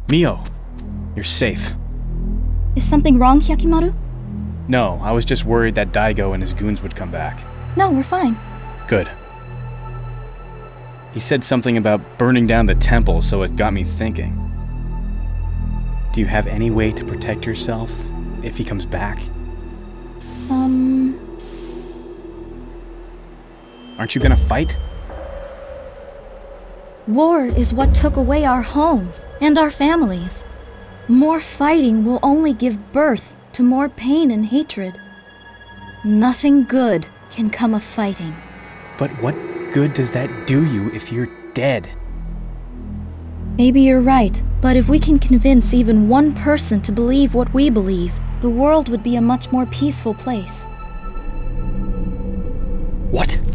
Mio, you're safe. Is something wrong, Hyakimaru? No, I was just worried that Daigo and his goons would come back. No, we're fine. Good. He said something about burning down the temple, so it got me thinking. Do you have any way to protect yourself if he comes back? Aren't you gonna fight? War is what took away our homes and our families. More fighting will only give birth to more pain and hatred. Nothing good can come of fighting. But what good does that do you if you're dead? Maybe you're right, but if we can convince even one person to believe what we believe, the world would be a much more peaceful place. What?